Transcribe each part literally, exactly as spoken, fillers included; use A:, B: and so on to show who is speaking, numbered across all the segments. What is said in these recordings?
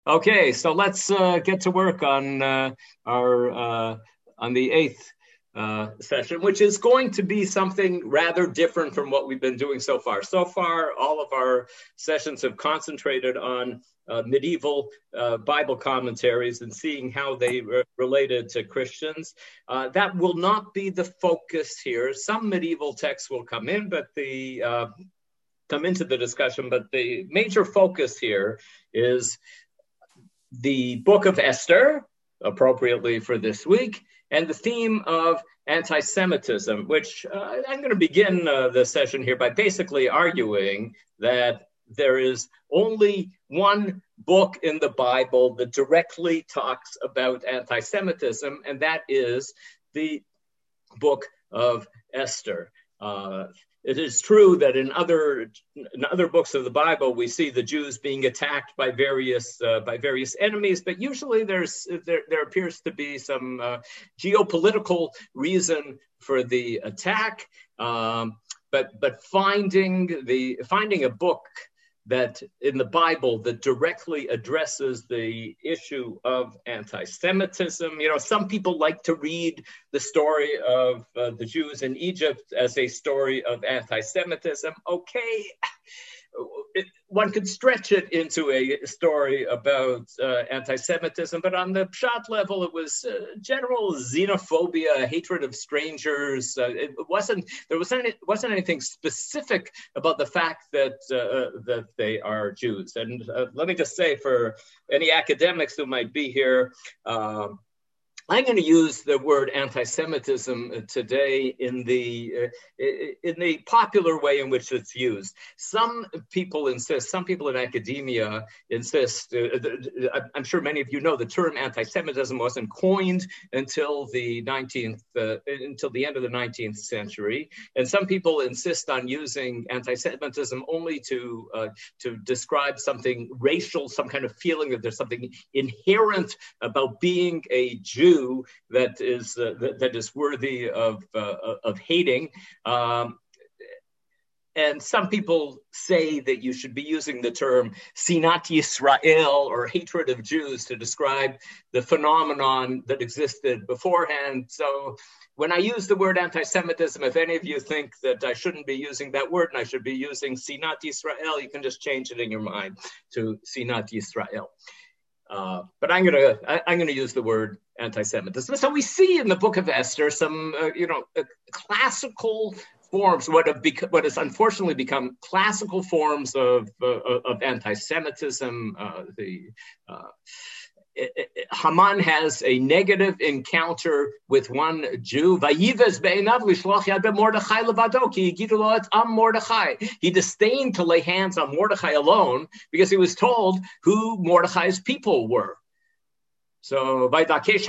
A: Okay, so let's uh, get to work on uh, our uh, on the eighth uh, session, which is going to be something rather different from what we've been doing so far. So far, all of our sessions have concentrated on uh, medieval uh, Bible commentaries and seeing how they re- related to Christians. Uh, that will not be the focus here. Some medieval texts will come in, but the uh, come into the discussion. But the major focus here is the book of Esther, appropriately for this week, and the theme of anti-Semitism, which uh, I'm going to begin uh, the session here by basically arguing that there is only one book in the Bible that directly talks about anti-Semitism, and that is the book of Esther. Uh, it is true that in other in other books of the Bible we see the Jews being attacked by various uh, by various enemies, but usually there's there, there appears to be some uh, geopolitical reason for the attack. Um, but but finding the finding a book that in the Bible that directly addresses the issue of anti-Semitism. You know, some people like to read the story of uh, the Jews in Egypt as a story of anti-Semitism. Okay, it, one could stretch it into a story about uh, anti-Semitism, but on the pshat level, it was uh, general xenophobia, hatred of strangers. Uh, it wasn't there wasn't any, wasn't anything specific about the fact that uh, that they are Jews. And uh, let me just say, for any academics who might be here, Um, I'm going to use the word anti-Semitism today in the uh, in the popular way in which it's used. Some people insist, some people in academia insist, uh, I'm sure many of you know the term anti-Semitism wasn't coined until the nineteenth, uh, until the end of the nineteenth century. And some people insist on using anti-Semitism only to, uh, to describe something racial, some kind of feeling that there's something inherent about being a Jew that is uh, that, that is worthy of uh, of hating. Um, and some people say that you should be using the term Sinat Yisrael, or hatred of Jews, to describe the phenomenon that existed beforehand. So when I use the word anti-Semitism, if any of you think that I shouldn't be using that word and I should be using Sinat Yisrael, you can just change it in your mind to Sinat Yisrael. Uh, but I'm gonna I, I'm gonna use the word anti-Semitism. So we see in the book of Esther some uh, you know uh, classical forms, what have bec- what has unfortunately become classical forms of uh, of anti-Semitism. Uh, the uh, Haman has a negative encounter with one Jew. He disdained to lay hands on Mordechai alone because he was told who Mordechai's people were. So, this has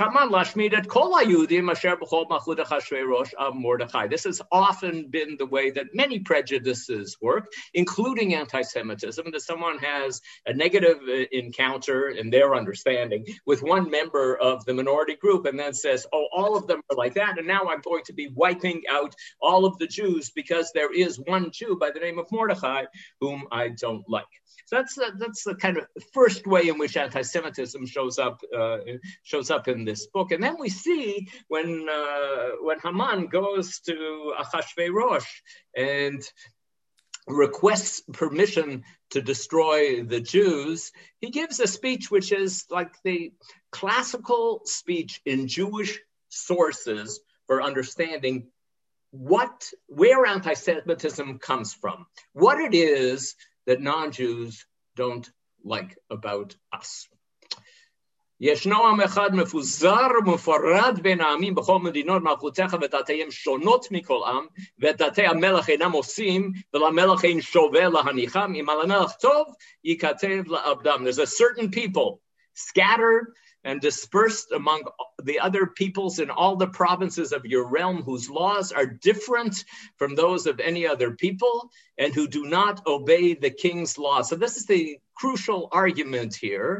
A: often been the way that many prejudices work, including anti-Semitism, that someone has a negative encounter in their understanding with one member of the minority group and then says, oh, all of them are like that, and now I'm going to be wiping out all of the Jews because there is one Jew by the name of Mordechai whom I don't like. So that's the, that's the kind of first way in which anti-Semitism shows up uh, shows up in this book. And then we see when uh, when Haman goes to Achashverosh and requests permission to destroy the Jews, he gives a speech which is like the classical speech in Jewish sources for understanding what where anti-Semitism comes from, what it is that non-Jews don't like about us. ישנו עם אחד מפוזר ומפורד בין העמים בכל מדינות מלכותך ודתיהם שונות מכל עם ודתי המלך אינם עושים ולמלך אין שווה להניחם אם על המלך טוב ייכתב לעבדם. There's a certain people scattered and dispersed among the other peoples in all the provinces of your realm, whose laws are different from those of any other people, and who do not obey the king's law. So this is the crucial argument here,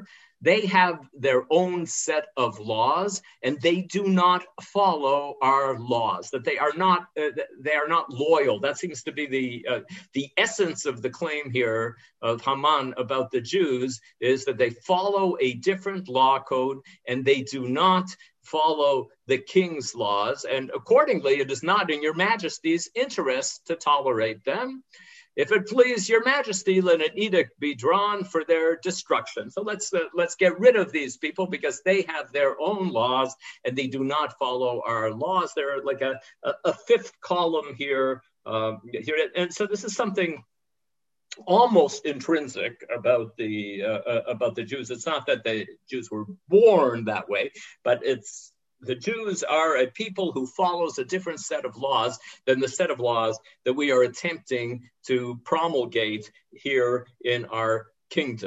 A: They have their own set of laws, and they do not follow our laws. That they are not uh, they are not loyal. That seems to be the uh, the essence of the claim here of Haman about the Jews, is that they follow a different law code and they do not follow the king's laws. And accordingly, it is not in your majesty's interest to tolerate them. If it please your majesty, let an edict be drawn for their destruction. So let's uh, let's get rid of these people, because they have their own laws and they do not follow our laws. They're like a, a, a fifth column here, um, here. And so this is something almost intrinsic about the uh, uh, about the Jews. It's not that the Jews were born that way, but it's the Jews are a people who follows a different set of laws than the set of laws that we are attempting to promulgate here in our kingdom.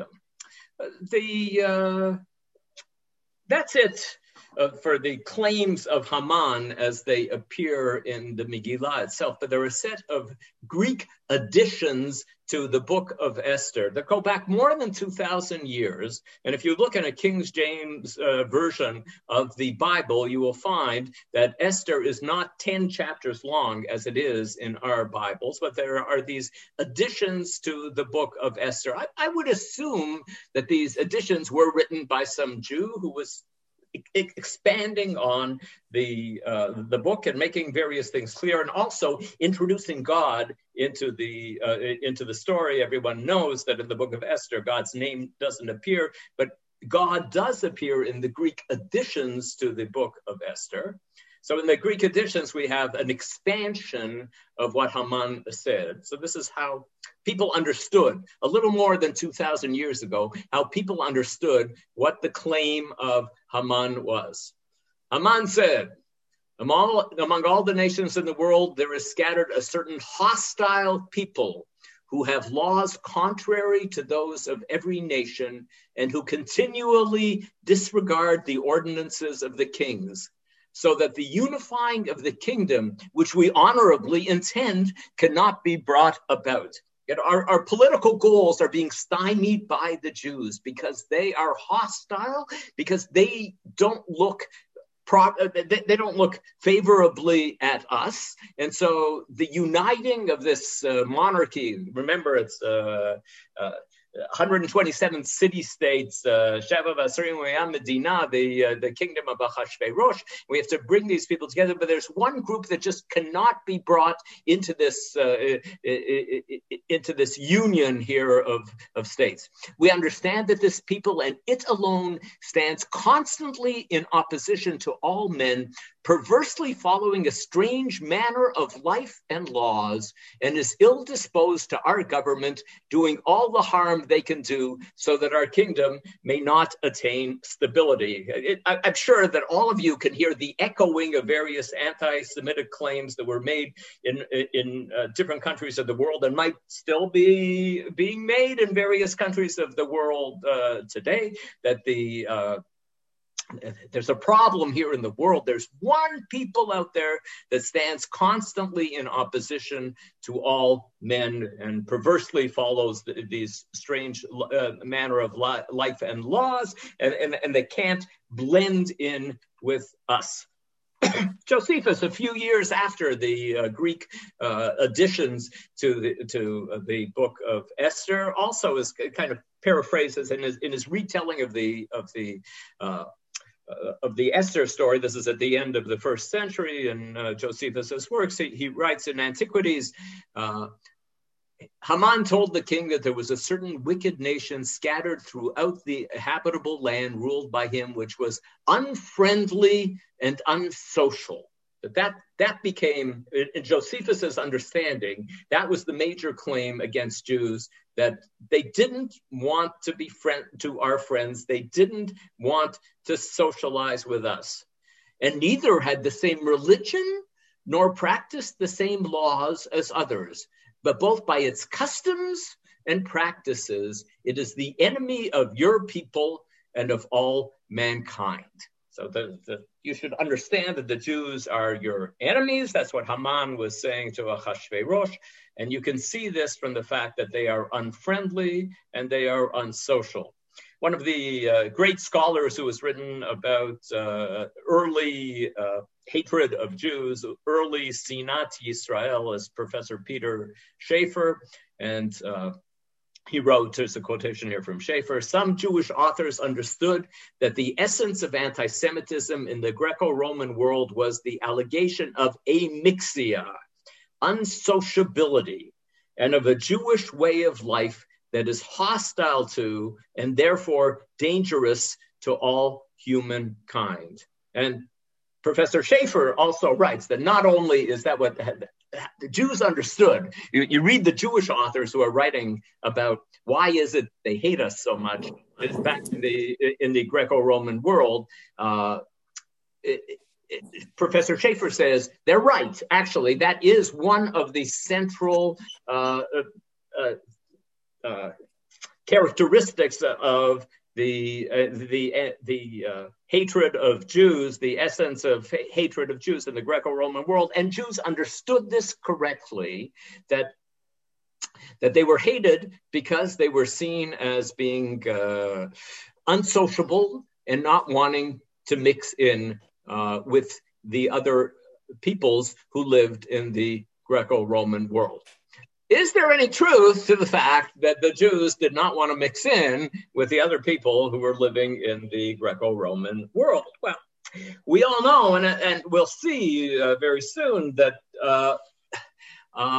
A: The uh, that's it uh, for the claims of Haman as they appear in the Megillah itself. But there are a set of Greek additions to the book of Esther that go back more than two thousand years. And if you look in a King James uh, version of the Bible, you will find that Esther is not ten chapters long as it is in our Bibles, but there are these additions to the book of Esther. I, I would assume that these additions were written by some Jew who was expanding on the uh, the book and making various things clear, and also introducing God into the uh, into the story. Everyone knows that in the book of Esther, God's name doesn't appear, but God does appear in the Greek additions to the book of Esther. So in the Greek editions, we have an expansion of what Haman said. So this is how people understood, a little more than two thousand years ago, how people understood what the claim of Haman was. Haman said, among all, among all the nations in the world, there is scattered a certain hostile people who have laws contrary to those of every nation and who continually disregard the ordinances of the kings, so that the unifying of the kingdom, which we honorably intend, cannot be brought about. Yet our, our political goals are being stymied by the Jews because they are hostile, because they don't look pro- they, they don't look favorably at us. And so the uniting of this uh, monarchy, remember it's uh, uh, one hundred twenty-seven city-states, uh, Sheva V'Asrim Medina, the uh, the kingdom of Achashverosh. We have to bring these people together, but there's one group that just cannot be brought into this uh, into this union here of, of states. We understand that this people and it alone stands constantly in opposition to all men, perversely following a strange manner of life and laws, and is ill-disposed to our government, doing all the harm they can do so that our kingdom may not attain stability. It, I, I'm sure that all of you can hear the echoing of various anti-Semitic claims that were made in, in uh, different countries of the world and might still be being made in various countries of the world uh, today, that the uh, there's a problem here in the world. There's one people out there that stands constantly in opposition to all men and perversely follows the, these strange uh, manner of li- life and laws, and, and, and they can't blend in with us. Josephus, a few years after the uh, Greek uh, additions to the to uh, the book of Esther, also is kind of paraphrases in his in his retelling of the of the uh, Uh, of the Esther story. This is at the end of the first century in uh, Josephus's works. He, he writes in Antiquities, uh, Haman told the king that there was a certain wicked nation scattered throughout the habitable land ruled by him, which was unfriendly and unsocial. But that, that became, in Josephus's understanding, that was the major claim against Jews, that they didn't want to be friend to our friends. They didn't want to socialize with us. And neither had the same religion nor practiced the same laws as others. But both by its customs and practices, it is the enemy of your people and of all mankind. So the, the, you should understand that the Jews are your enemies. That's what Haman was saying to Achashverosh. And you can see this from the fact that they are unfriendly and they are unsocial. one of the uh, great scholars who has written about uh, early uh, hatred of Jews, early Sinat Yisrael, is Professor Peter Schaefer. And uh, he wrote, there's a quotation here from Schaefer, some Jewish authors understood that the essence of anti-Semitism in the Greco-Roman world was the allegation of amixia, unsociability, and of a Jewish way of life that is hostile to and therefore dangerous to all humankind. And Professor Schaefer also writes that not only is that what the Jews understood, you, you read the Jewish authors who are writing about why is it they hate us so much. It's back in the, in the Greco-Roman world. Uh, it, it, Professor Schaefer says they're right. Actually, that is one of the central uh, uh, uh, characteristics of the uh, the uh, the uh, hatred of Jews, the essence of ha- hatred of Jews in the Greco-Roman world, and Jews understood this correctly, that that they were hated because they were seen as being uh, unsociable and not wanting to mix in uh, with the other peoples who lived in the Greco-Roman world. Is there any truth to the fact that the Jews did not want to mix in with the other people who were living in the Greco-Roman world? Well, we all know, and, and we'll see uh, very soon, that uh, uh,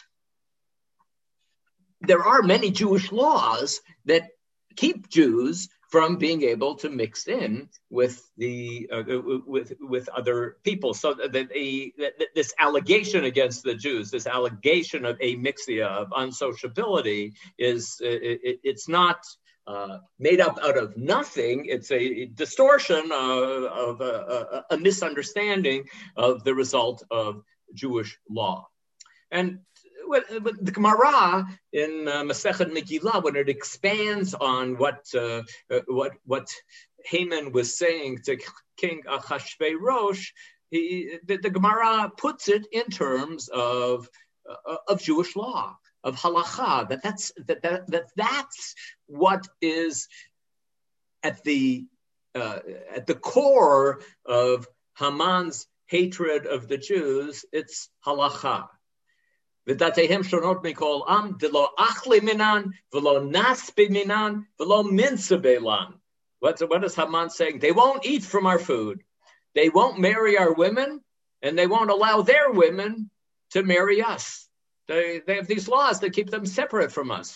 A: there are many Jewish laws that keep Jews from being able to mix in with the uh, with with other people. So that, a, that this allegation against the Jews, this allegation of amixia, of unsociability, is it, it's not uh, made up out of nothing. It's a distortion of, of a, a, a misunderstanding of the result of Jewish law. And the Gemara in uh, Masechet Megillah, when it expands on what uh, uh, what what Haman was saying to King Achashverosh, he, the, the Gemara puts it in terms of uh, of Jewish law, of halacha. That that's that, that, that that's what is at the uh, at the core of Haman's hatred of the Jews. It's halacha. V'datehem shonot mikol am v'lo achli minan v'lo naspi minan v'lo minsa belan. What what is Haman saying? They won't eat from our food. They won't marry our women, and they won't allow their women to marry us. They they have these laws that keep them separate from us.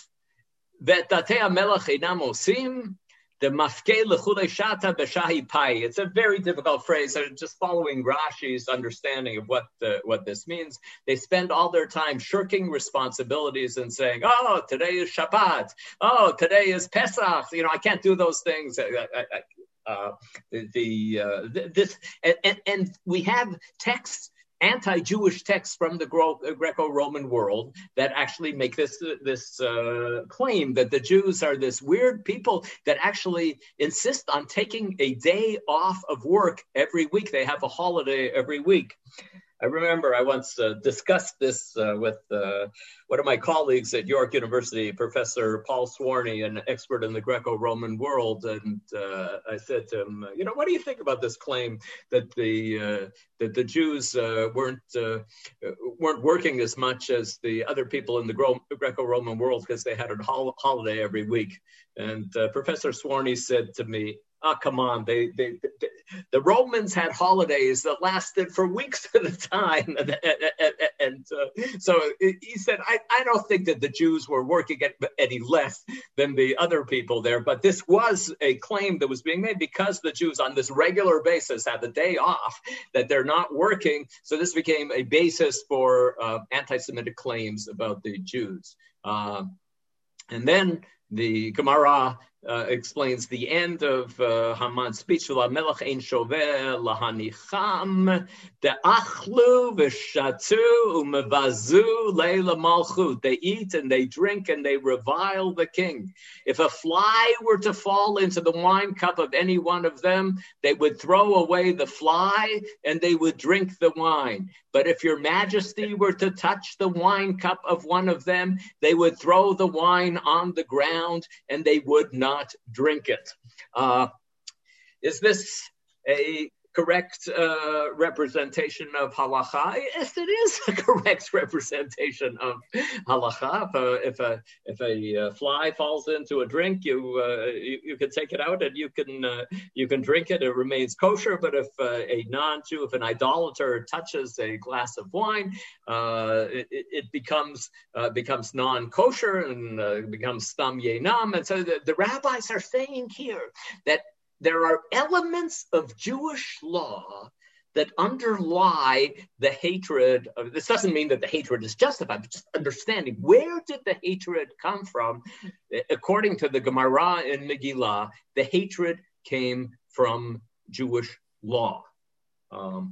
A: V'datei hamelach einam osim. The mafkei lechulei shata b'shahi pai. It's a very difficult phrase. I'm just following Rashi's understanding of what uh, what this means. They spend all their time shirking responsibilities and saying, "Oh, today is Shabbat. Oh, today is Pesach. You know, I can't do those things." I, I, I, uh, the the uh, this and, and, and we have texts, anti-Jewish texts from the Greco-Roman world that actually make this this uh, claim that the Jews are this weird people that actually insist on taking a day off of work every week. They have a holiday every week. I remember I once uh, discussed this uh, with uh, one of my colleagues at York University, Professor Paul Swarney, an expert in the Greco-Roman world, and uh, I said to him, you know, what do you think about this claim that the uh, that the Jews uh, weren't uh, weren't working as much as the other people in the Gro- Greco-Roman world because they had a hol- holiday every week? And uh, Professor Swarney said to me, oh, come on. They, they, they, the Romans had holidays that lasted for weeks at a time. And, and, and uh, so he said, I, I don't think that the Jews were working any less than the other people there. But this was a claim that was being made because the Jews on this regular basis had the day off, that they're not working. So this became a basis for uh, anti-Semitic claims about the Jews. Um, and then the Gemara uh, explains the end of uh, Haman's speech. Melech ein shover lahanicham de'achlu v'shatu u'mevazu leila malchut. They eat and they drink and they revile the king. If a fly were to fall into the wine cup of any one of them, they would throw away the fly and they would drink the wine. But if your majesty were to touch the wine cup of one of them, they would throw the wine on the ground and they would not drink it. Uh, is this a correct uh, representation of halacha? Yes, it is a correct representation of halacha. If a if a, if a uh, fly falls into a drink, you, uh, you you can take it out and you can uh, you can drink it. It remains kosher. But if uh, a non-Jew, if an idolater touches a glass of wine, uh, it, it becomes uh, becomes non-kosher and uh, becomes stam yenam. And so the, the rabbis are saying here that there are elements of Jewish law that underlie the hatred of, this doesn't mean that the hatred is justified, but just understanding where did the hatred come from. According to the Gemara in Megillah, the hatred came from Jewish law. Um,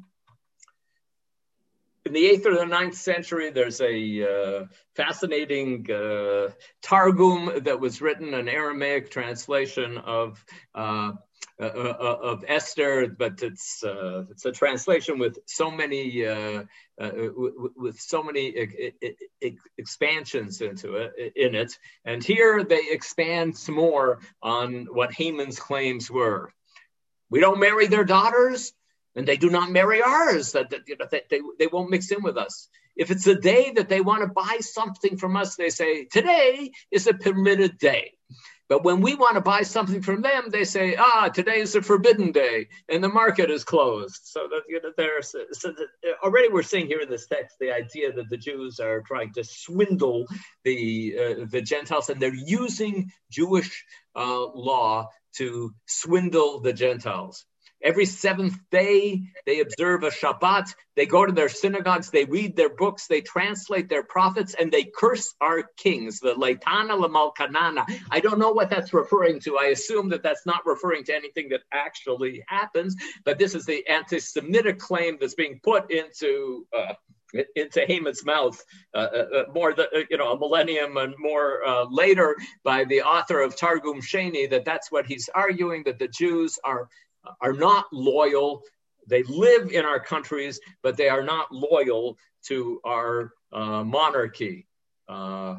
A: in the eighth or the ninth century, there's a uh, fascinating uh, Targum that was written, an Aramaic translation of uh, Uh, uh, of Esther, but it's uh, it's a translation with so many uh, uh, w- with so many e- e- expansions into it in it, and here they expand some more on what Haman's claims were. We don't marry their daughters, and they do not marry ours. That, that you know, that they they won't mix in with us. If it's a day that they want to buy something from us, they say today is a permitted day. But when we want to buy something from them, they say, ah, today is a forbidden day and the market is closed. So that, you know, there's so that already we're seeing here in this text the idea that the Jews are trying to swindle the uh, the Gentiles, and they're using Jewish uh, law to swindle the Gentiles. Every seventh day, they observe a Shabbat. They go to their synagogues. They read their books. They translate their prophets, and they curse our kings. The Leitana Lamalkanana. I don't know what that's referring to. I assume that that's not referring to anything that actually happens, but this is the anti-Semitic claim that's being put into uh, into Haman's mouth uh, uh, more, the, uh, you know, a millennium and more uh, later by the author of Targum Sheni, that that's what he's arguing, that the Jews are are not loyal. They live in our countries, but they are not loyal to our uh, monarchy. Uh,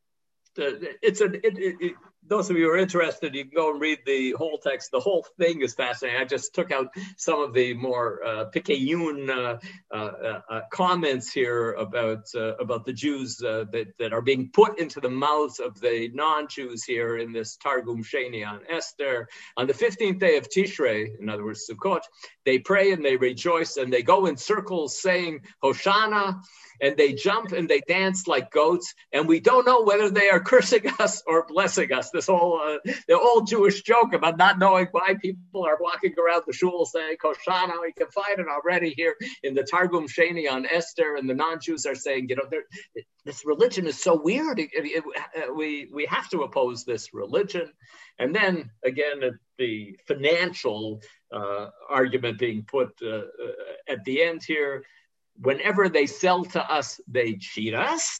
A: it's a, it, it, it, those of you who are interested, you can go and read the whole text. The whole thing is fascinating. I just took out some of the more uh, Pikeyun uh, uh, uh, comments here about uh, about the Jews uh, that, that are being put into the mouths of the non-Jews here in this Targum Sheni on Esther. On the fifteenth day of Tishrei, in other words, Sukkot, they pray and they rejoice and they go in circles saying, Hoshana, and they jump and they dance like goats, and we don't know whether they are cursing us or blessing us. This whole uh, the old Jewish joke about not knowing why people are walking around the shul saying Hoshana. We can find it already here in the Targum Sheni on Esther, and the non-Jews are saying, you know, this religion is so weird. It, it, it, we we have to oppose this religion. And then again, the financial uh, argument being put uh, uh, at the end here. Whenever they sell to us, they cheat us,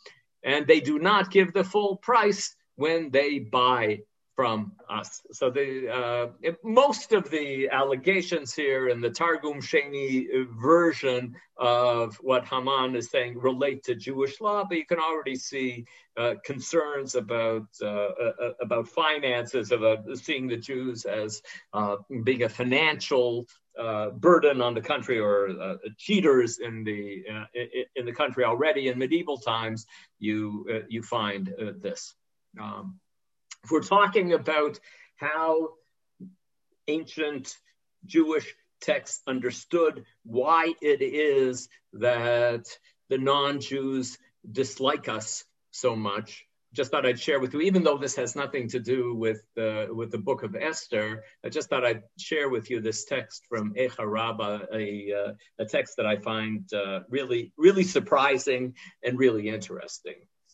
A: and they do not give the full price when they buy from us. So the uh, most of the allegations here in the Targum Sheni version of what Haman is saying relate to Jewish law, but you can already see uh, concerns about uh, uh, about finances, about seeing the Jews as uh, being a financial Uh, burden on the country, or uh, cheaters in the uh, in the country already. In medieval times, you uh, you find uh, this. Um, if we're talking about how ancient Jewish texts understood why it is that the non-Jews dislike us so much, just thought I'd share with you, even though this has nothing to do with uh, with the book of Esther, I just thought I'd share with you this text from Eicha Rabbah, a, uh, a text that I find uh, really, really surprising and really interesting.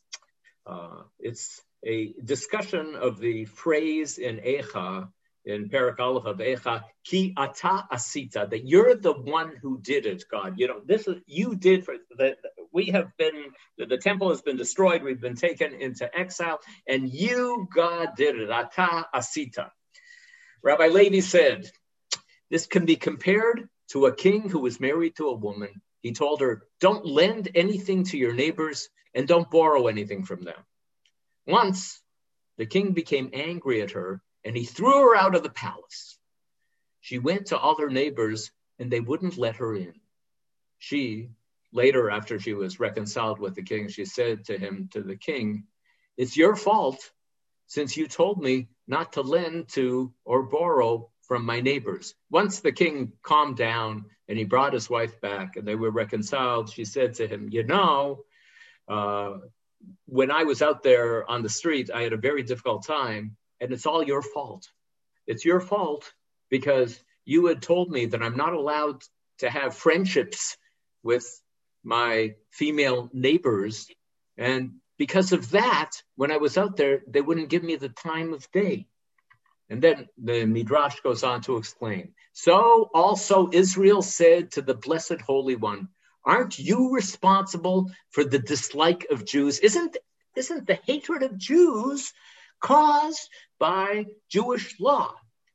A: Uh, it's a discussion of the phrase in Eicha, in Perek Aleph of Eicha, Ki ata asita, that you're the one who did it, God. You know, this is, you did for the, we have been, the, the temple has been destroyed, we've been taken into exile, and you, God, did it, ata asita. Rabbi Levi said, this can be compared to a king who was married to a woman. he told her, don't lend anything to your neighbors and don't borrow anything from them. Once, the king became angry at her and he threw her out of the palace. She went to all her neighbors and they wouldn't let her in. She, later, after she was reconciled with the king, she said to him, to the king, it's your fault since you told me not to lend to or borrow from my neighbors. Once the king calmed down and he brought his wife back and they were reconciled, she said to him, you know, uh, when I was out there on the street, I had a very difficult time and it's all your fault. It's your fault because you had told me that I'm not allowed to have friendships with my female neighbors. And because of that, when I was out there, they wouldn't give me the time of day. And then the Midrash goes on to explain. So also Israel said to the Blessed Holy One, aren't you responsible for the dislike of Jews? Isn't, isn't the hatred of Jews caused by Jewish law?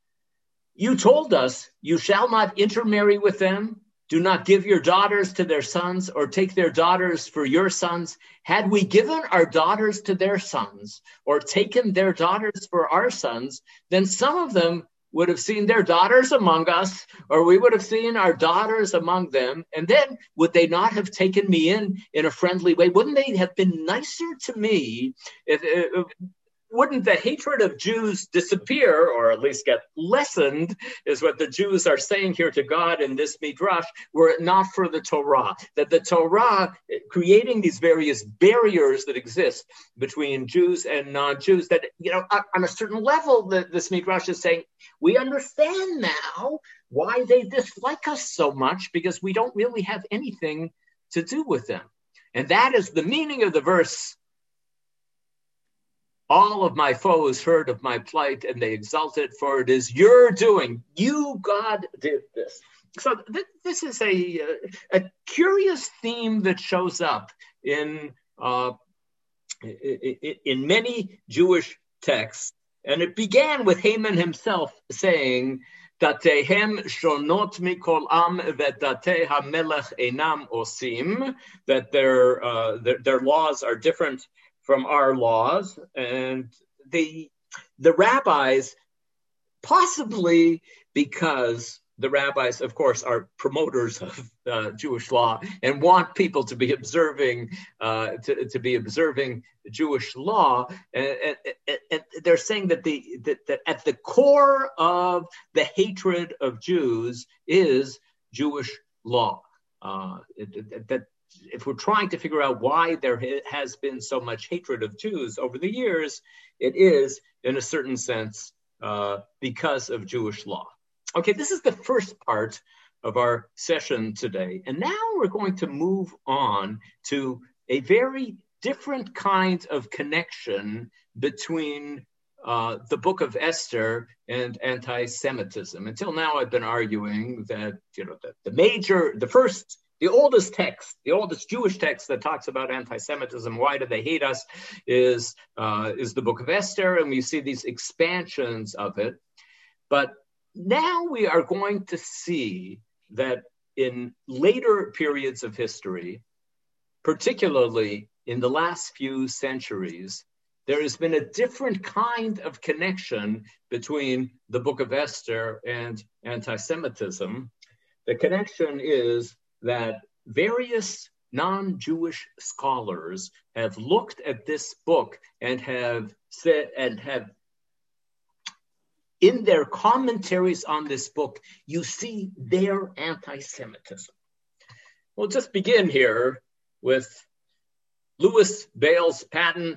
A: You told us you shall not intermarry with them. Do not give your daughters to their sons or take their daughters for your sons. Had we given our daughters to their sons or taken their daughters for our sons, then some of them would have seen their daughters among us, or we would have seen our daughters among them. And then would they not have taken me in in a friendly way? Wouldn't they have been nicer to me if, if wouldn't the hatred of Jews disappear, or at least get lessened, is what the Jews are saying here to God in this Midrash, were it not for the Torah. That the Torah, creating these various barriers that exist between Jews and non-Jews, that, you know, on a certain level, the, this Midrash is saying, we understand now why they dislike us so much, because we don't really have anything to do with them. And that is the meaning of the verse. All of my foes heard of my plight and they exulted, for it is your doing. You, God, did this. So th- this is a, a curious theme that shows up in, uh, in, in many Jewish texts. And it began with Haman himself saying, Datehem shonot mikol am v'datei hamelech einam osim, that their, uh, their, their laws are different from our laws. And the the rabbis, possibly because the rabbis, of course, are promoters of uh, Jewish law and want people to be observing uh, to, to be observing Jewish law, and, and, and they're saying that the that, that at the core of the hatred of Jews is Jewish law. Uh, it, that If we're trying to figure out why there has been so much hatred of Jews over the years, it is, in a certain sense, uh, because of Jewish law. Okay, this is the first part of our session today. And now we're going to move on to a very different kind of connection between uh, the book of Esther and anti-Semitism. Until now, I've been arguing that, you know, the, the major, the first The oldest text, the oldest Jewish text that talks about anti-Semitism, why do they hate us, is, uh, is the book of Esther, and we see these expansions of it. But now we are going to see that in later periods of history, particularly in the last few centuries, there has been a different kind of connection between the book of Esther and anti-Semitism. The connection is that various non-Jewish scholars have looked at this book and have said, and have, in their commentaries on this book, you see their anti-Semitism. We'll just begin here with Louis Bales Patton,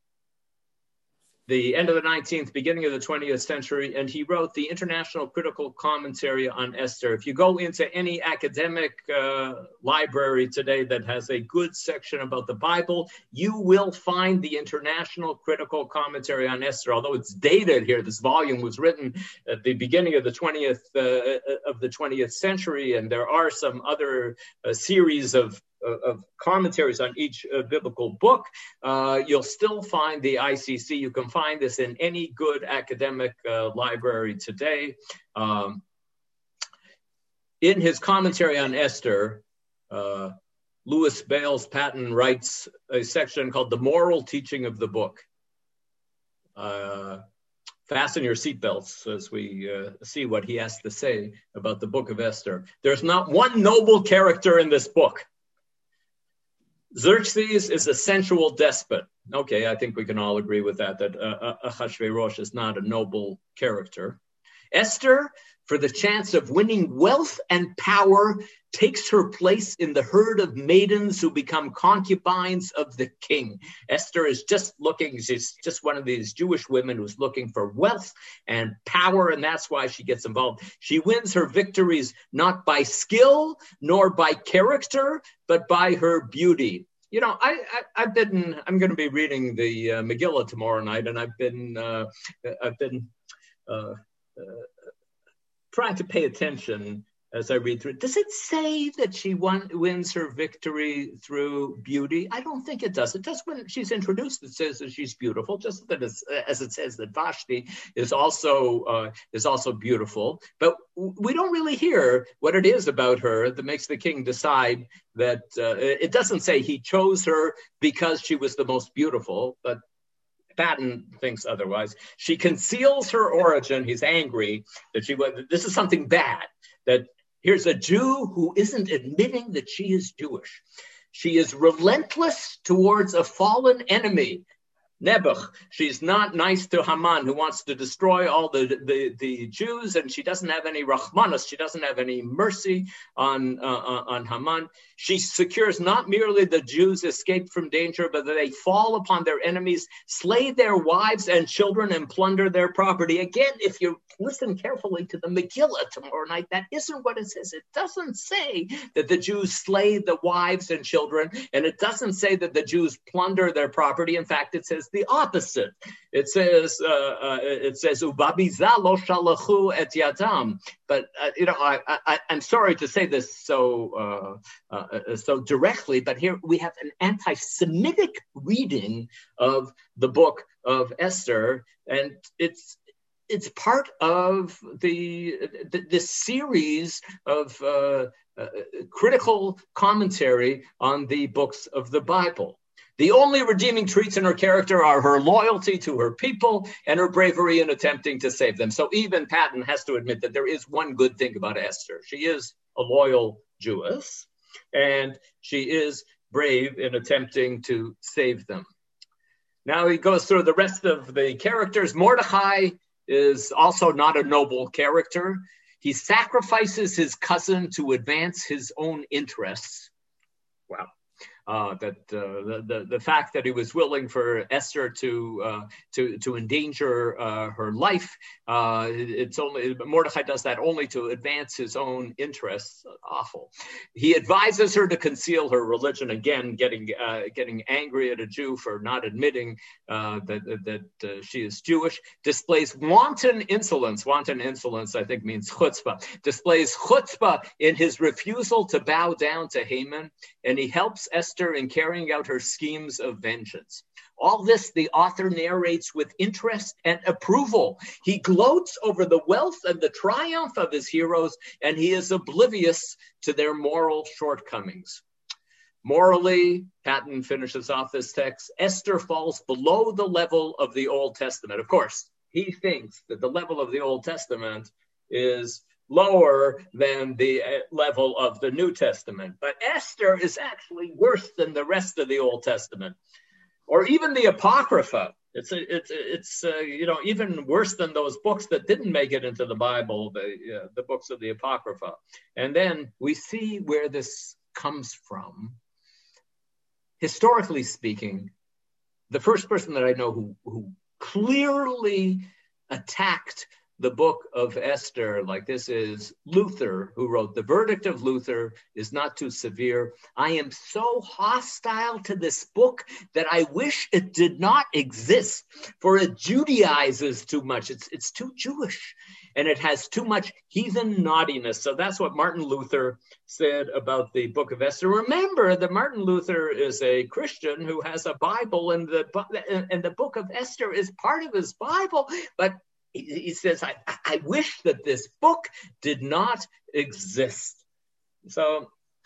A: the end of the nineteenth, beginning of the twentieth century, and he wrote the International Critical Commentary on Esther. If you go into any academic uh, library today that has a good section about the Bible, you will find the International Critical Commentary on Esther. Although it's dated here, this volume was written at the beginning of the twentieth uh, of the twentieth century, and there are some other uh, series of of commentaries on each uh, biblical book. Uh, you'll still find the I C C. You can find this in any good academic uh, library today. Um, in his commentary on Esther, uh, Louis Bales Patton writes a section called The Moral Teaching of the Book. Uh, fasten your seatbelts as we uh, see what he has to say about the Book of Esther. There's not one noble character in this book. Xerxes is a sensual despot. Okay, I think we can all agree with that, that uh, Ahasuerus is not a noble character. Esther, for the chance of winning wealth and power, takes her place in the herd of maidens who become concubines of the king. Esther is just looking, she's just one of these Jewish women who's looking for wealth and power, and that's why she gets involved. She wins her victories not by skill nor by character, but by her beauty. You know, I, I, I've been, I'm going to be reading the uh, Megillah tomorrow night, and I've been, uh, I've been uh, uh, trying to pay attention as I read through it. Does it say that she won, wins her victory through beauty? I don't think it does. It does when she's introduced. It says that she's beautiful, just that it's, as it says that Vashti is also uh, is also beautiful. But we don't really hear what it is about her that makes the king decide that. Uh, it doesn't say he chose her because she was the most beautiful, but Patton thinks otherwise. She conceals her origin. He's angry that she was. This is something bad. That here's a Jew who isn't admitting that she is Jewish. She is relentless towards a fallen enemy, Nebuch. She's not nice to Haman, who wants to destroy all the, the, the Jews, and she doesn't have any Rahmanas. She doesn't have any mercy on, uh, on Haman. She secures not merely the Jews escape from danger, but that they fall upon their enemies, slay their wives and children, and plunder their property. Again, if you listen carefully to the Megillah tomorrow night, that isn't what it says. It doesn't say that the Jews slay the wives and children, and it doesn't say that the Jews plunder their property. In fact, it says the opposite. It says, uh, uh, it says, "Ubabiza lo shalachu et yadam." But uh, you know, I, I, I'm sorry to say this so uh, uh, so directly, but here we have an anti-Semitic reading of the book of Esther, and it's it's part of the the, the series of uh, uh, critical commentary on the books of the Bible. The only redeeming traits in her character are her loyalty to her people and her bravery in attempting to save them. So even Patton has to admit that there is one good thing about Esther. She is a loyal Jewess, and she is brave in attempting to save them. Now he goes through the rest of the characters. Mordecai is also not a noble character. He sacrifices his cousin to advance his own interests. Wow. Uh, that uh, the, the the fact that he was willing for Esther to uh, to to endanger uh, her life, uh, it's only Mordecai does that only to advance his own interests. Awful. He advises her to conceal her religion. Again, getting uh, getting angry at a Jew for not admitting uh, that that uh, she is Jewish. Displays wanton insolence. Wanton insolence, I think, means chutzpah. Displays chutzpah in his refusal to bow down to Haman, and he helps Esther in carrying out her schemes of vengeance. All this the author narrates with interest and approval. He gloats over the wealth and the triumph of his heroes, and he is oblivious to their moral shortcomings. Morally, Patton finishes off this text, Esther falls below the level of the Old Testament. Of course, he thinks that the level of the Old Testament is lower than the level of the New Testament. But Esther is actually worse than the rest of the Old Testament, or even the Apocrypha. It's it's it's uh, you know, even worse than those books that didn't make it into the Bible, the uh, the books of the Apocrypha. And then we see where this comes from. Historically speaking, the first person that I know who who clearly attacked the book of Esther like this is Luther, who wrote, "The verdict of Luther is not too severe. I am so hostile to this book that I wish it did not exist, for it Judaizes too much. It's, it's too Jewish, and it has too much heathen naughtiness." So that's what Martin Luther said about the book of Esther. Remember that Martin Luther is a Christian who has a Bible, and the, and the book of Esther is part of his Bible, but he says, I, I wish that this book did not exist. So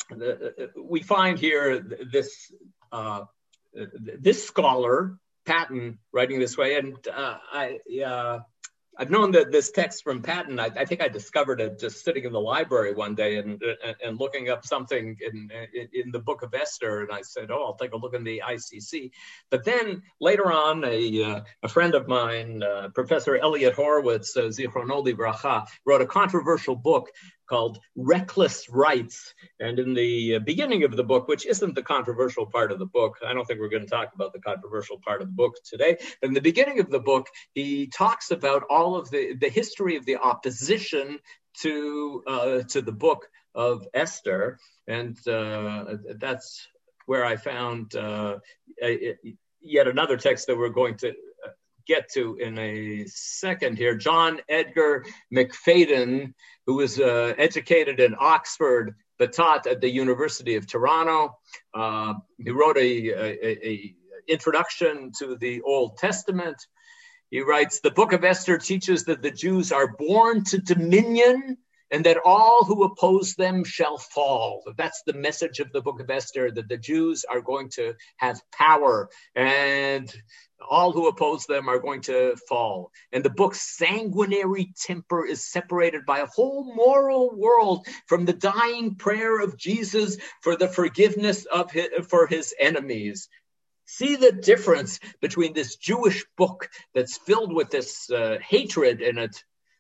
A: the, we find here this uh, this scholar, Paton, writing this way, and uh, I. Uh, I've known that this text from Paton, I, I think I discovered it just sitting in the library one day and and, and looking up something in, in in the book of Esther, and I said, oh, I'll take a look in the I C C. But then later on, a uh, a friend of mine, uh, Professor Elliot Horowitz, uh, Zichrono Livracha, wrote a controversial book called Reckless Rights. And in the beginning of the book, which isn't the controversial part of the book, I don't think we're going to talk about the controversial part of the book today, but in the beginning of the book, he talks about all of the, the history of the opposition to, uh, to the book of Esther. And uh, that's where I found uh, a, yet another text that we're going to get to in a second here. John Edgar McFadden, who was uh, educated in Oxford but taught at the University of Toronto. Uh, he wrote a, a, a introduction to the Old Testament. He writes, the book of Esther teaches that the Jews are born to dominion and that all who oppose them shall fall. That's the message of the book of Esther, that the Jews are going to have power and all who oppose them are going to fall. And the book's sanguinary temper is separated by a whole moral world from the dying prayer of Jesus for the forgiveness of his, for his enemies. See the difference between this Jewish book that's filled with this uh, hatred in it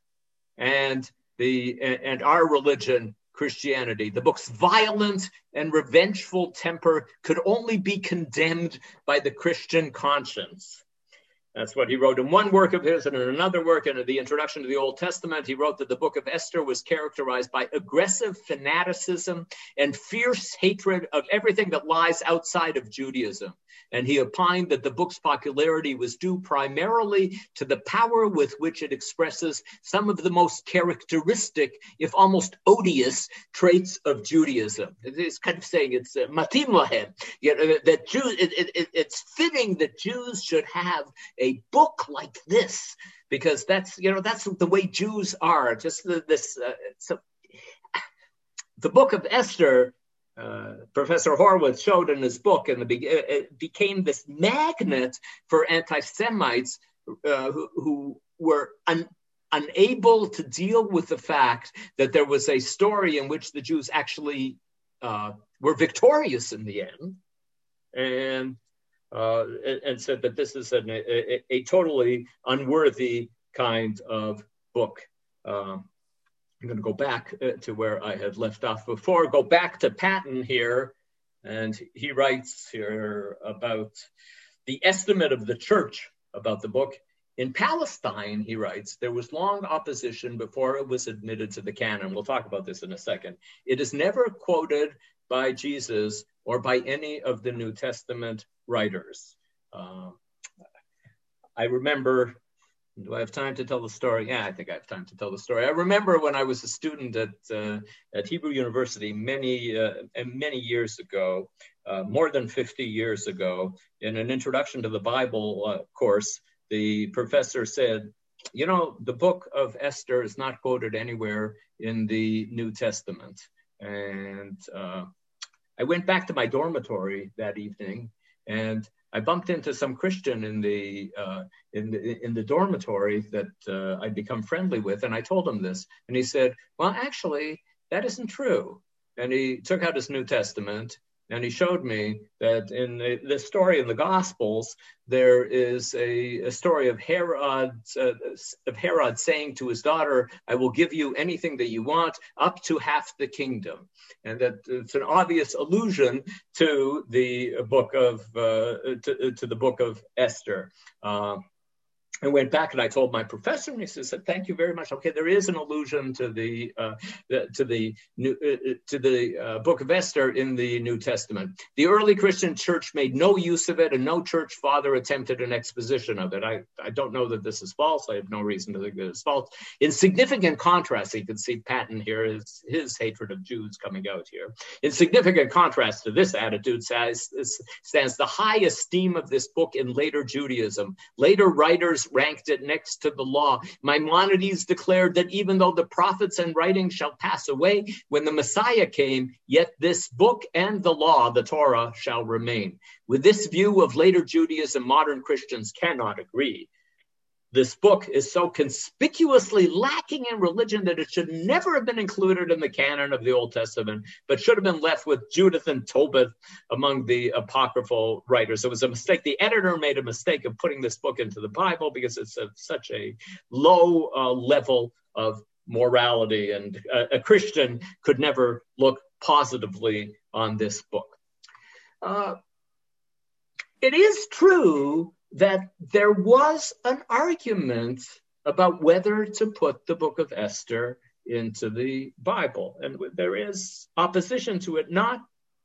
A: and the and our religion, Christianity. The book's violent and revengeful temper could only be condemned by the Christian conscience. That's what he wrote in one work of his, and in another work, in the introduction to the Old Testament, he wrote that the book of Esther was characterized by aggressive fanaticism and fierce hatred of everything that lies outside of Judaism. And he opined that the book's popularity was due primarily to the power with which it expresses some of the most characteristic, if almost odious, traits of Judaism. It's kind of saying it's uh, matim lahem, you know, that Jews, it, it, it, it's fitting that Jews should have a book like this, because that's, you know, that's the way Jews are. Just the, this, uh, so the book of Esther, uh, Professor Horowitz showed in his book, in the be- it became this magnet for anti-Semites uh, who, who were un- unable to deal with the fact that there was a story in which the Jews actually uh, were victorious in the end, and Uh, and, and said that this is an, a, a totally unworthy kind of book. Uh, I'm going to go back uh, to where I had left off before, go back to Paton here, and he writes here about the estimate of the church about the book. In Palestine, he writes, there was long opposition before it was admitted to the canon. We'll talk about this in a second. It is never quoted by Jesus or by any of the New Testament writers. Uh, I remember, do I have time to tell the story? Yeah, I think I have time to tell the story. I remember when I was a student at uh, at Hebrew University many uh, many years ago, uh, more than fifty years ago, in an introduction to the Bible uh, course, the professor said, you know, the book of Esther is not quoted anywhere in the New Testament. And uh, I went back to my dormitory that evening, and I bumped into some Christian in the uh, in the in the dormitory that uh, I'd become friendly with, and I told him this, and he said, "Well, actually, that isn't true." And he took out his New Testament, and he showed me that in the, the story in the Gospels, there is a, a story of Herod, uh, of Herod saying to his daughter, I will give you anything that you want, up to half the kingdom. And that it's an obvious allusion to the book of, uh, to, to the book of Esther. Uh, I went back and I told my professor, and he said, "Thank you very much. Okay, there is an allusion to the, uh, the to the new uh, to the uh, Book of Esther in the New Testament. The early Christian church made no use of it, and no church father attempted an exposition of it. I, I don't know that this is false. I have no reason to think that it's false. In significant contrast, you can see Paton here is his hatred of Jews coming out here. In significant contrast to this attitude stands, stands the high esteem of this book in later Judaism. Later writers scholars ranked it next to the law. Maimonides declared that even though the prophets and writings shall pass away, when the Messiah came, yet this book and the law, the Torah, shall remain. With this view of later Judaism, modern Christians cannot agree. This book is so conspicuously lacking in religion that it should never have been included in the canon of the Old Testament, but should have been left with Judith and Tobit among the apocryphal writers. It was a mistake. The editor made a mistake of putting this book into the Bible because it's of such a low uh, level of morality, and a, a Christian could never look positively on this book. Uh, it is true that there was an argument about whether to put the book of Esther into the Bible. And there is opposition to it, not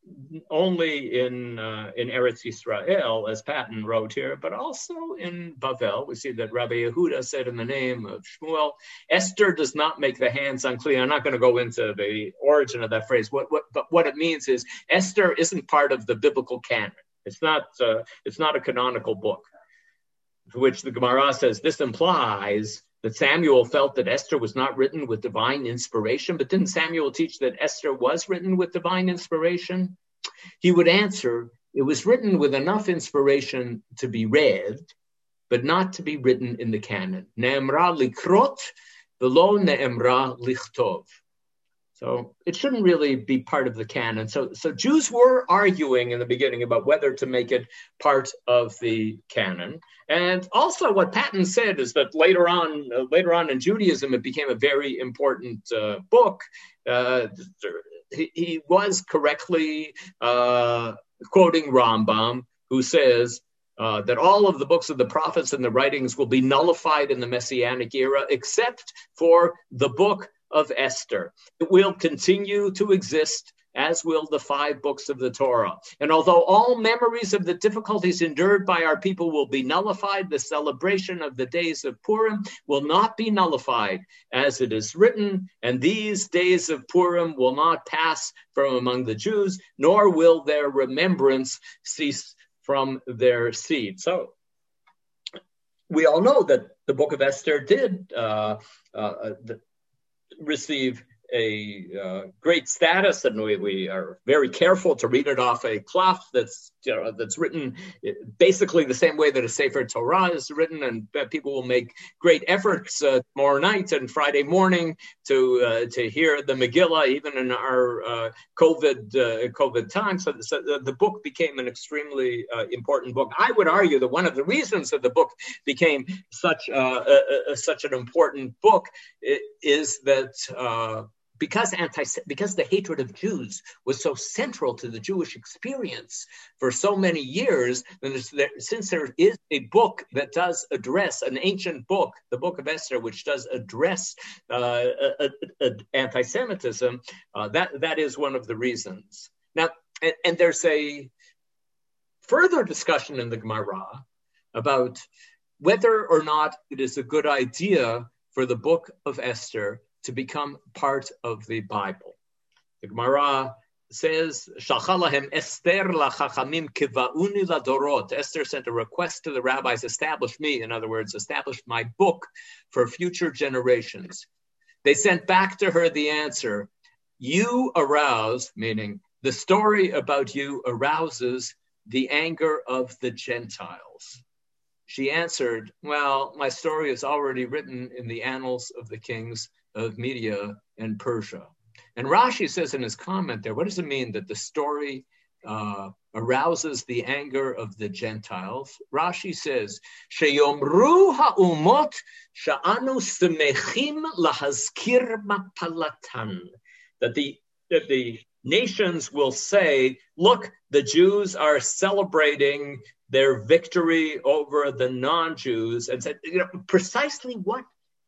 A: only in uh, in Eretz Yisrael, as Patton wrote here, but also in Bavel. We see that Rabbi Yehuda said in the name of Shmuel, Esther does not make the hands unclean. I'm not going to go into the origin of that phrase, what, what, but what it means is Esther isn't part of the biblical canon. It's not, uh, it's not a canonical book, to which the Gemara says this implies that Samuel felt that Esther was not written with divine inspiration. But didn't Samuel teach that Esther was written with divine inspiration? He would answer, it was written with enough inspiration to be read, but not to be written in the canon. Ne'emra likrot, v'lo ne'emra lichtov. So it shouldn't really be part of the canon. So, so Jews were arguing in the beginning about whether to make it part of the canon. And also what Patton said is that later on, uh, later on in Judaism, it became a very important uh, book. Uh, he, he was correctly uh, quoting Rambam, who says uh, that all of the books of the prophets and the writings will be nullified in the Messianic era, except for the book of Esther. It will continue to exist, as will the five books of the Torah. And although all memories of the difficulties endured by our people will be nullified, the celebration of the days of Purim will not be nullified, as it is written, and these days of Purim will not pass from among the Jews, nor will their remembrance cease from their seed. So we all know that the book of Esther did uh, uh, the, receive a uh, great status, and we, we are very careful to read it off a cloth that's you know, that's written basically the same way that a Sefer Torah is written, and people will make great efforts uh, tomorrow night and Friday morning to uh, to hear the Megillah, even in our uh, COVID uh, COVID times. So, so the, the book became an extremely uh, important book. I would argue that one of the reasons that the book became such uh, a, a, such an important book is that. Uh, Because anti, because the hatred of Jews was so central to the Jewish experience for so many years, and there, since there is a book that does address, an ancient book, the Book of Esther, which does address uh, uh, uh, anti-Semitism, uh, that, that is one of the reasons. Now, and, and there's a further discussion in the Gemara about whether or not it is a good idea for the Book of Esther to become part of the Bible. The Gemara says, Shachalahem Esther lachachamim kivauni ladorot. Esther sent a request to the rabbis, establish me, in other words, establish my book for future generations. They sent back to her the answer, you arouse, meaning the story about you arouses the anger of the Gentiles. She answered, well, my story is already written in the annals of the kings of Media and Persia. And Rashi says in his comment there, what does it mean that the story uh, arouses the anger of the Gentiles? Rashi says, Sheyomru ha'umot sha'anu semechim lahazkir mapalatan. That the, that the nations will say, look, the Jews are celebrating their victory over the non-Jews, and said, you know, precisely what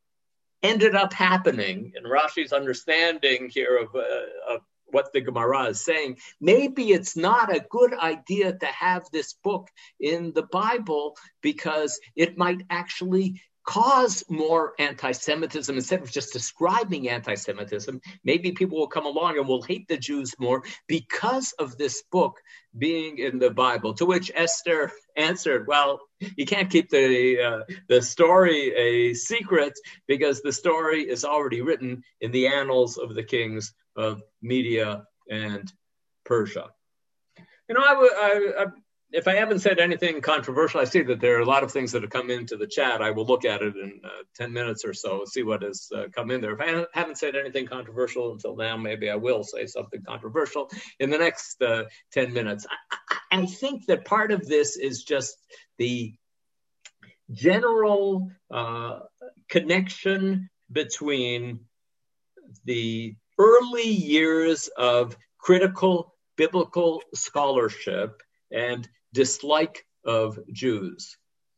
A: ended up happening in Rashi's understanding here of, uh, of what the Gemara is saying. Maybe it's not a good idea to have this book in the Bible because it might actually cause more anti-Semitism instead of just describing anti-Semitism. Maybe people will come along and will hate the Jews more because of this book being in the Bible. To which Esther answered, well, you can't keep the uh, the story a secret because the story is already written in the annals of the kings of Media and Persia. You know, I, I, I If I haven't said anything controversial, I see that there are a lot of things that have come into the chat. I will look at it in uh, ten minutes or so, see what has uh, come in there. If I haven't said anything controversial until now, maybe I will say something controversial in the next uh, ten minutes. I, I think that part of this is just the general uh, connection between the early years of critical biblical scholarship and dislike of Jews.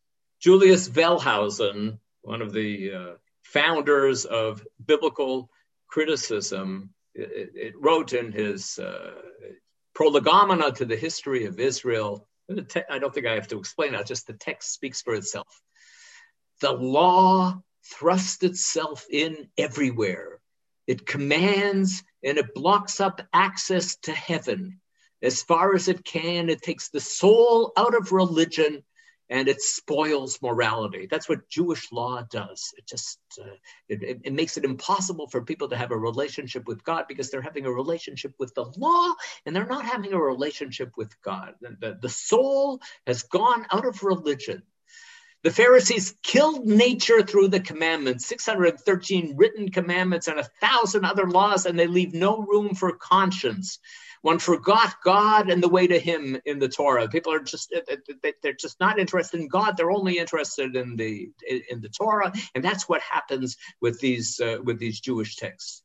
A: Julius Wellhausen, one of the uh, founders of biblical criticism, it, it wrote in his uh, Prolegomena to the History of Israel, te- I don't think I have to explain that, just the text speaks for itself. The law thrusts itself in everywhere. It commands and it blocks up access to heaven. As far as it can, it takes the soul out of religion and it spoils morality. That's what Jewish law does. It just uh, it, it, it makes it impossible for people to have a relationship with God because they're having a relationship with the law and they're not having a relationship with God. The, the, the soul has gone out of religion. The Pharisees killed nature through the commandments, six hundred thirteen written commandments and a thousand other laws, and they leave no room for conscience. One forgot God and the way to him in the Torah. People are just, they're just not interested in God. They're only interested in the in the Torah. And that's what happens with these, uh, with these Jewish texts.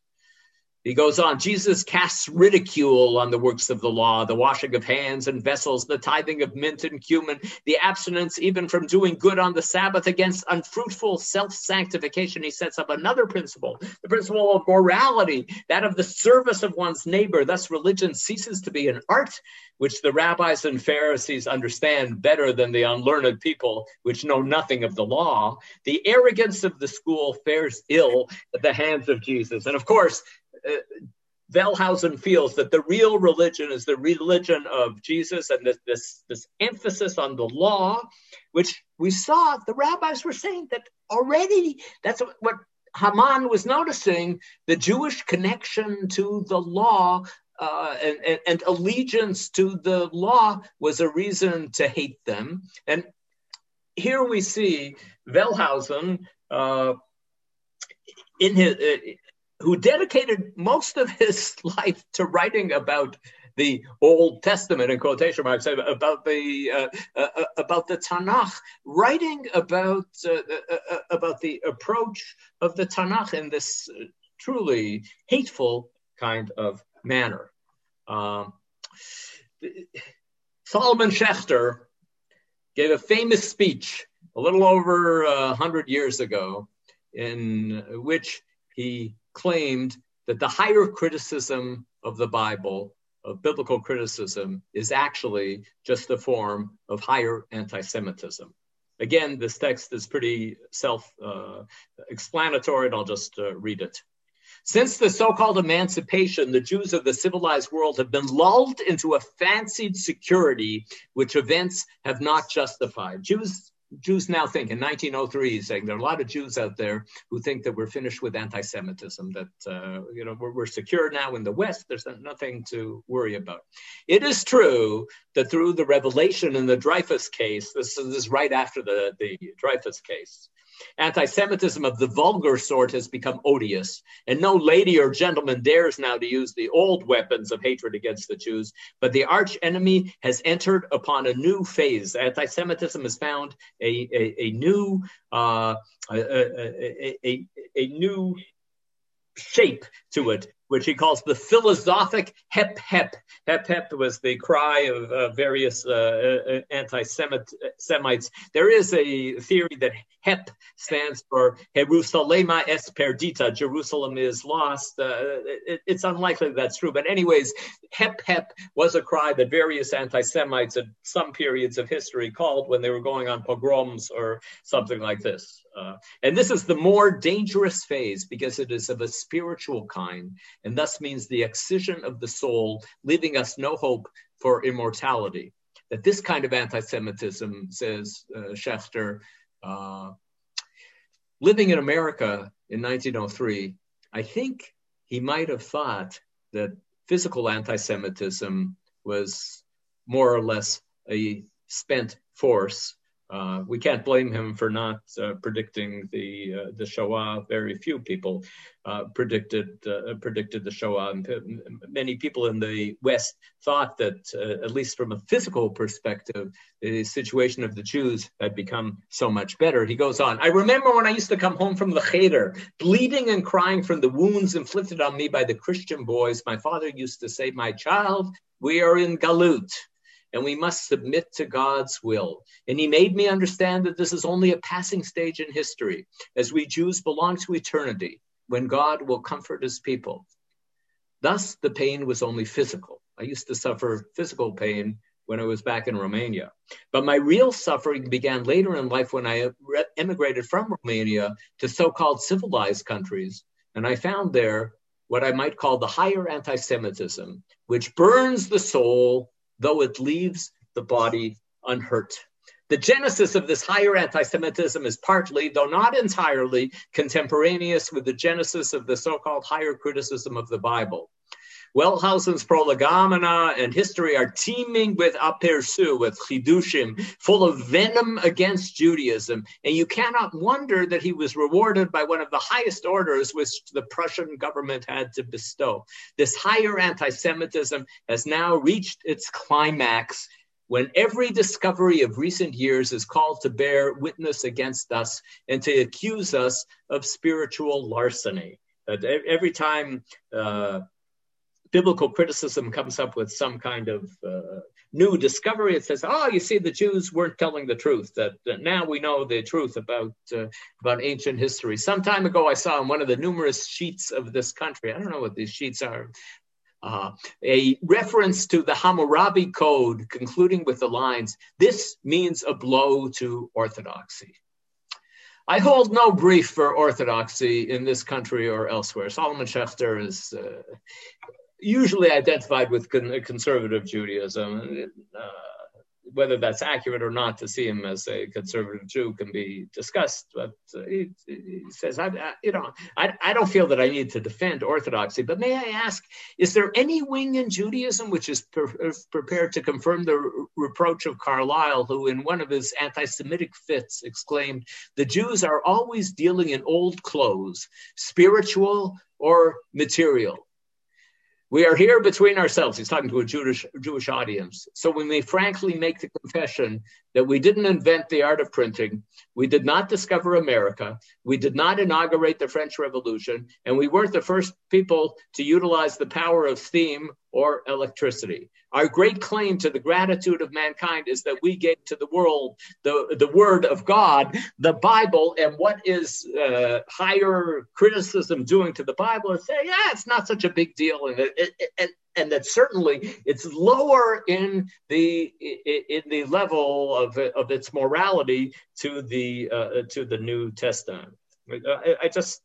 A: He goes on, Jesus casts ridicule on the works of the law, the washing of hands and vessels, the tithing of mint and cumin, the abstinence even from doing good on the Sabbath. Against unfruitful self-sanctification, he sets up another principle, the principle of morality, that of the service of one's neighbor. Thus, religion ceases to be an art, which the rabbis and Pharisees understand better than the unlearned people, which know nothing of the law. The arrogance of the school fares ill at the hands of Jesus. And of course, Uh, Wellhausen feels that the real religion is the religion of Jesus, and this, this, this emphasis on the law, which we saw, the rabbis were saying that already, that's what Haman was noticing, the Jewish connection to the law uh, and, and, and allegiance to the law was a reason to hate them. And here we see Wellhausen uh, in his... Uh, who dedicated most of his life to writing about the Old Testament, in quotation marks, about the uh, uh, about the Tanakh, writing about uh, uh, about the approach of the Tanakh in this truly hateful kind of manner. Um, Solomon Schechter gave a famous speech a little over a hundred years ago, in which he claimed that the higher criticism of the Bible, of biblical criticism, is actually just a form of higher anti-Semitism. Again, this text is pretty self-explanatory, uh, and I'll just uh, read it. Since the so-called emancipation, the Jews of the civilized world have been lulled into a fancied security which events have not justified. Jews Jews now think, in nineteen oh three, saying there are a lot of Jews out there who think that we're finished with anti-Semitism, that uh, you know we're, we're secure now in the West, there's nothing to worry about. It is true that through the revelation in the Dreyfus case, this is right after the, the Dreyfus case, anti-Semitism of the vulgar sort has become odious, and no lady or gentleman dares now to use the old weapons of hatred against the Jews, but the arch enemy has entered upon a new phase. Anti-Semitism has found a, a, a new uh, a, a, a, a new shape to it, which he calls the philosophic hep hep. Hep hep was the cry of uh, various uh, anti-Semites. There is a theory that hep stands for Jerusalema es perdita. Jerusalem is lost. Uh, it, it's unlikely that's true. But anyways, hep hep was a cry that various anti-Semites at some periods of history called when they were going on pogroms or something like this. Uh, and this is the more dangerous phase because it is of a spiritual kind and thus means the excision of the soul, leaving us no hope for immortality. That this kind of anti-Semitism, says uh, Schechter, uh, living in America in nineteen oh three, I think he might have thought that physical anti-Semitism was more or less a spent force. Uh, we can't blame him for not uh, predicting the uh, the Shoah. Very few people uh, predicted uh, predicted the Shoah. And many people in the West thought that, uh, at least from a physical perspective, the situation of the Jews had become so much better. He goes on, I remember when I used to come home from the Cheder, bleeding and crying from the wounds inflicted on me by the Christian boys. My father used to say, my child, we are in Galut, and we must submit to God's will. And he made me understand that this is only a passing stage in history, as we Jews belong to eternity, when God will comfort his people. Thus, the pain was only physical. I used to suffer physical pain when I was back in Romania. But my real suffering began later in life when I emigrated from Romania to so-called civilized countries. And I found there what I might call the higher anti-Semitism, which burns the soul, though it leaves the body unhurt. The genesis of this higher anti-Semitism is partly, though not entirely, contemporaneous with the genesis of the so-called higher criticism of the Bible. Wellhausen's Prolegomena and history are teeming with aperçus, with chidushim, full of venom against Judaism. And you cannot wonder that he was rewarded by one of the highest orders which the Prussian government had to bestow. This higher anti-Semitism has now reached its climax when every discovery of recent years is called to bear witness against us and to accuse us of spiritual larceny. That every time uh, biblical criticism comes up with some kind of uh, new discovery, it says, oh, you see, the Jews weren't telling the truth, that, that now we know the truth about uh, about ancient history. Some time ago, I saw on one of the numerous sheets of this country, I don't know what these sheets are, uh, a reference to the Hammurabi Code, concluding with the lines, this means a blow to orthodoxy. I hold no brief for orthodoxy in this country or elsewhere. Solomon Schechter is uh, usually identified with con- conservative Judaism. Uh, whether that's accurate or not, to see him as a conservative Jew can be discussed. But uh, he, he says, I, I, you know, I, I don't feel that I need to defend orthodoxy. But may I ask, is there any wing in Judaism which is pre- prepared to confirm the re- reproach of Carlyle, who in one of his anti-Semitic fits exclaimed, the Jews are always dealing in old clothes, spiritual or material? We are here between ourselves. He's talking to a Jewish, Jewish audience. So we may frankly make the confession that we didn't invent the art of printing. We did not discover America. We did not inaugurate the French Revolution. And we weren't the first people to utilize the power of steam or electricity. Our great claim to the gratitude of mankind is that we gave to the world the, the word of God, the Bible, and what is uh, higher criticism doing to the Bible is saying, yeah, it's not such a big deal. And, it, it, and, and that certainly it's lower in the in the level of, of its morality to the uh, to the New Testament. I, I just,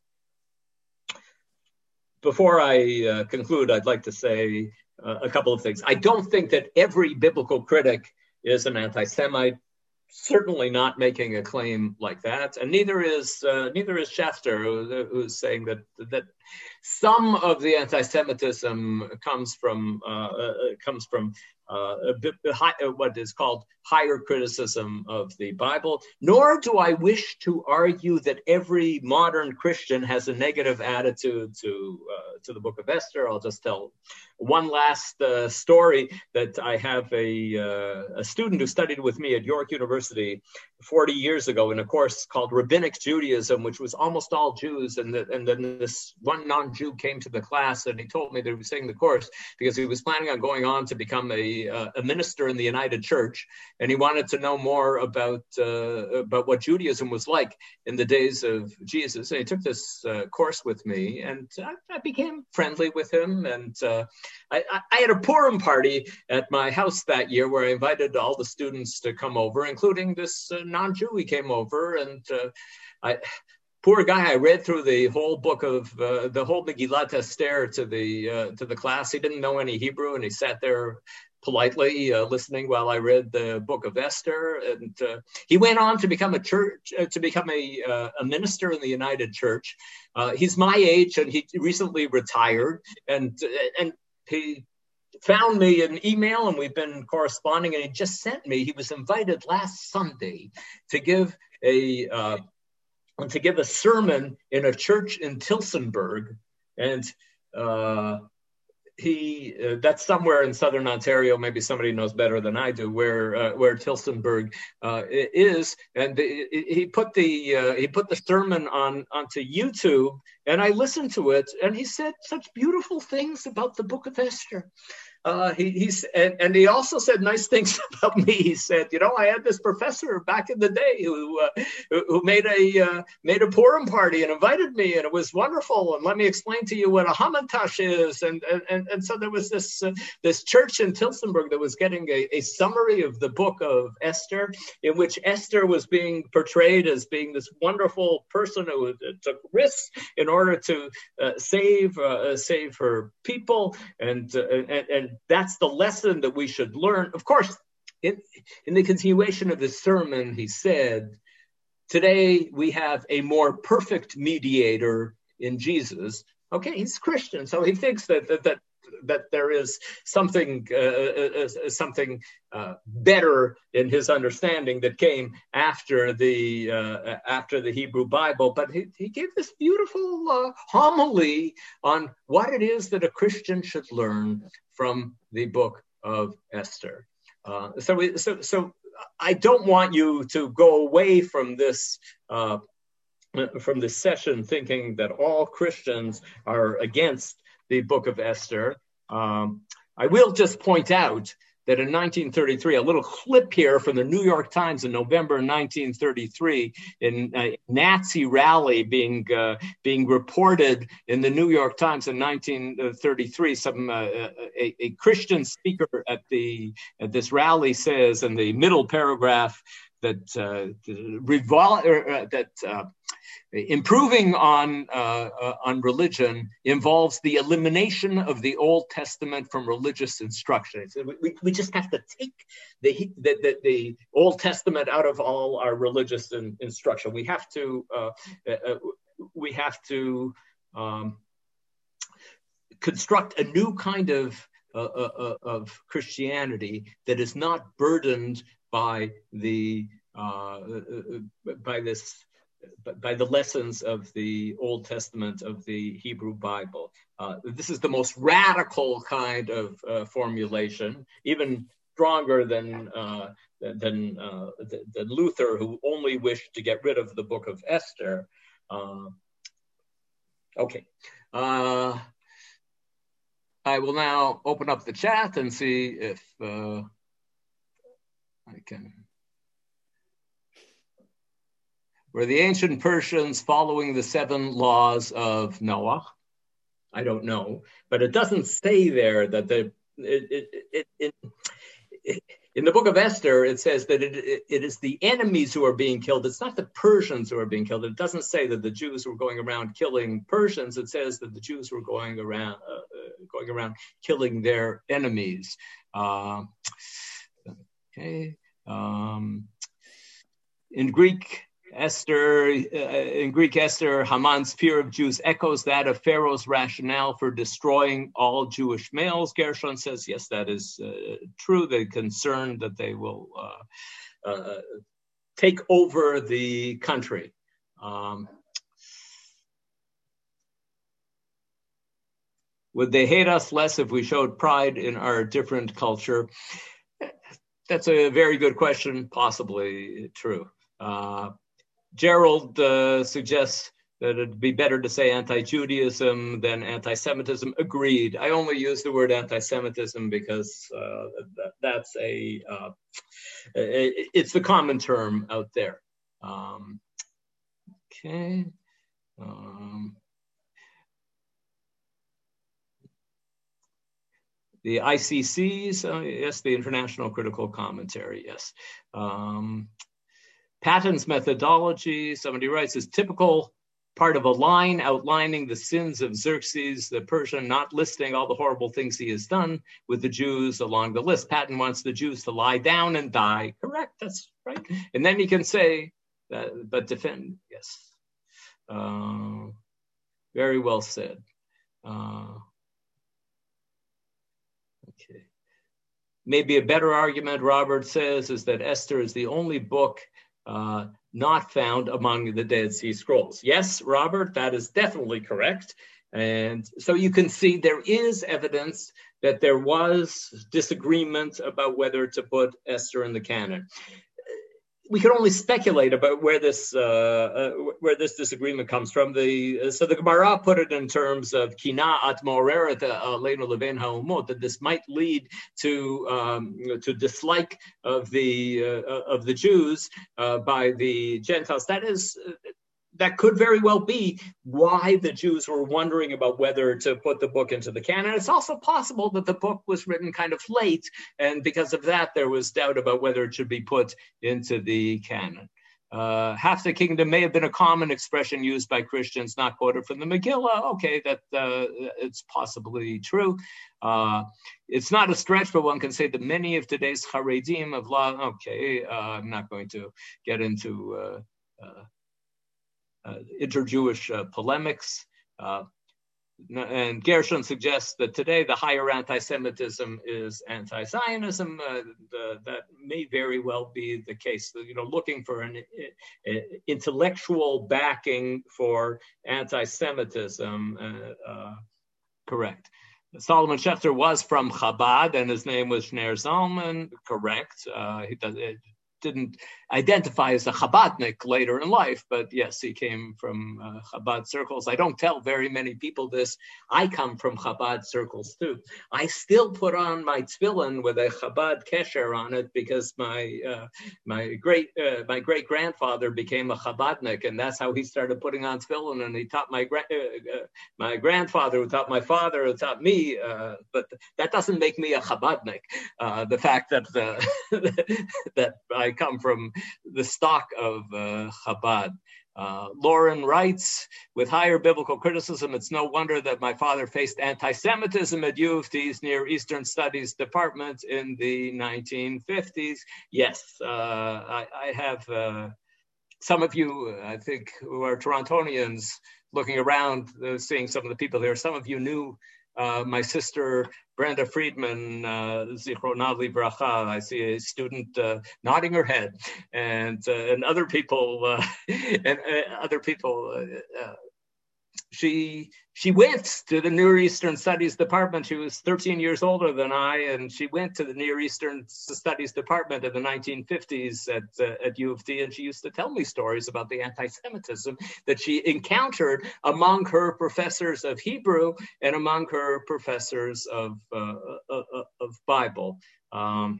A: before I uh, conclude, I'd like to say uh, a couple of things. I don't think that every biblical critic is an anti-Semite. Certainly not making a claim like that, and neither is uh, neither is Schechter, who, who's saying that that some of the anti-Semitism comes from uh, uh, comes from uh, a bit, high, what is called higher criticism of the Bible. Nor do I wish to argue that every modern Christian has a negative attitude to uh, to the Book of Esther. I'll just tell one last uh, story that I have a uh, a student who studied with me at York University forty years ago in a course called Rabbinic Judaism, which was almost all Jews. And, the, and then this one non-Jew came to the class and he told me that he was taking the course because he was planning on going on to become a, uh, a minister in the United Church. And he wanted to know more about, uh, about what Judaism was like in the days of Jesus. And he took this uh, course with me, and I, I became friendly with him. And uh, I, I had a Purim party at my house that year where I invited all the students to come over, including this uh, non-Jew. He came over, and uh, I, poor guy, I read through the whole book of uh, the whole Megillat Esther to the uh, to the class. He didn't know any Hebrew, and he sat there politely uh, listening while I read the book of Esther. And uh, he went on to become a church, uh, to become a, uh, a minister in the United Church. Uh, he's my age, and he recently retired. And and he found me an email, and we've been corresponding. And he just sent me. He was invited last Sunday to give a uh, to give a sermon in a church in Tillsonburg, and. Uh, He uh, that's somewhere in southern Ontario. Maybe somebody knows better than I do where uh, where Tillsonburg uh, is. And he put the uh, he put the sermon on onto YouTube, and I listened to it. And he said such beautiful things about the Book of Esther. Uh, he he's and, and he also said nice things about me. He said, you know, I had this professor back in the day who uh, who made a uh, made a Purim party and invited me, and it was wonderful. And let me explain to you what a Hamantash is. And and and so there was this uh, this church in Tillsonburg that was getting a, a summary of the book of Esther, in which Esther was being portrayed as being this wonderful person who took risks in order to uh, save uh, save her people, and uh, and, and that's the lesson that we should learn. Of course, in, in the continuation of his sermon, he said, today we have a more perfect mediator in Jesus. Okay, he's Christian, so he thinks that that that, that there is something uh, uh, something uh, better in his understanding that came after the uh, after the Hebrew Bible. But he, he gave this beautiful uh, homily on what it is that a Christian should learn from the book of Esther. Uh, so, we, so, so I don't want you to go away from this uh, from this session thinking that all Christians are against the book of Esther. Um, I will just point out that in nineteen thirty-three, a little clip here from the New York Times in November nineteen thirty-three, in a Nazi rally being uh, being reported in the New York Times in nineteen thirty-three. Some uh, a, a Christian speaker at the at this rally says in the middle paragraph that uh, revol- uh, that. Uh, Improving on uh, uh, on religion involves the elimination of the Old Testament from religious instruction. So we, we just have to take the, the, the, the Old Testament out of all our religious in, instruction. We have to uh, uh, we have to um, construct a new kind of uh, uh, of Christianity that is not burdened by the uh, by this. by the lessons of the Old Testament of the Hebrew Bible. Uh, this is the most radical kind of uh, formulation, even stronger than uh, than, uh, than Luther, who only wished to get rid of the book of Esther. Uh, okay. Uh, I will now open up the chat and see if uh, I can... Were the ancient Persians following the seven laws of Noah? I don't know, but it doesn't say there that the it, it, it, it, it, in the book of Esther, it says that it, it, it is the enemies who are being killed. It's not the Persians who are being killed. It doesn't say that the Jews were going around killing Persians. It says that the Jews were going around uh, going around killing their enemies. Uh, okay, um, in Greek. Esther, uh, in Greek Esther, Haman's fear of Jews echoes that of Pharaoh's rationale for destroying all Jewish males. Gershon says, yes, that is uh, true. They're concerned that they will uh, uh, take over the country. Um, would they hate us less if we showed pride in our different culture? That's a very good question, possibly true. Uh, Gerald uh, suggests that it'd be better to say anti-Judaism than anti-Semitism. Agreed. I only use the word anti-Semitism because uh, that, that's a, uh, it, it's the common term out there. Um, okay. Um, the I C Cs, uh, yes, the International Critical Commentary, yes. Um, Patton's methodology, somebody writes, is typical part of a line outlining the sins of Xerxes the Persian, not listing all the horrible things he has done with the Jews along the list. Patton wants the Jews to lie down and die. Correct, that's right. And then he can say, that, but defend, yes. Uh, very well said. Uh, okay. Maybe a better argument, Robert says, is that Esther is the only book uh, not found among the Dead Sea Scrolls. Yes, Robert, that is definitely correct. And so you can see there is evidence that there was disagreement about whether to put Esther in the canon. We can only speculate about where this uh, uh, where this disagreement comes from. The uh, so the Gemara put it in terms of kina at moreret aleinu levein haumot, that this might lead to um, to dislike of the uh, of the Jews uh, by the Gentiles. That is. Uh, That could very well be why the Jews were wondering about whether to put the book into the canon. It's also possible that the book was written kind of late, and because of that, there was doubt about whether it should be put into the canon. Uh, half the kingdom may have been a common expression used by Christians, not quoted from the Megillah. Okay, that uh, it's possibly true. Uh, it's not a stretch, but one can say that many of today's Haredim of law. Okay, uh, I'm not going to get into. Uh, uh, Uh, inter-Jewish uh, polemics. Uh, and Gershon suggests that today the higher anti-Semitism is anti-Zionism. Uh, the, that may very well be the case. You know, looking for an uh, intellectual backing for anti-Semitism, uh, uh, correct. Solomon Schechter was from Chabad, and his name was Shner Zalman, correct. Uh, he does it. Didn't identify as a Chabadnik later in life, but yes, he came from uh, Chabad circles. I don't tell very many people this. I come from Chabad circles too. I still put on my tefillin with a Chabad kesher on it because my uh, my great uh, my great grandfather became a Chabadnik, and that's how he started putting on tefillin. And he taught my gra- uh, uh, my grandfather, who taught my father, who taught me. Uh, but that doesn't make me a Chabadnik. Uh, the fact that the that I come from the stock of uh, Chabad. Uh, Lauren writes, with higher biblical criticism, it's no wonder that my father faced anti-Semitism at U of T's Near Eastern Studies Department in the nineteen fifties. Yes, uh, I, I have uh, some of you, I think, who are Torontonians looking around, uh, seeing some of the people there. Some of you knew uh, my sister, Brenda Friedman, uh, Zichrona Livracha. I see a student uh, nodding her head, and uh, and other people, uh, and uh, other people. Uh, uh, she she went to the Near Eastern Studies Department. She was thirteen years older than I, and she went to the Near Eastern Studies Department in the nineteen fifties at uh, at U of T, and she used to tell me stories about the anti-Semitism that she encountered among her professors of Hebrew and among her professors of uh, uh, of Bible. Um,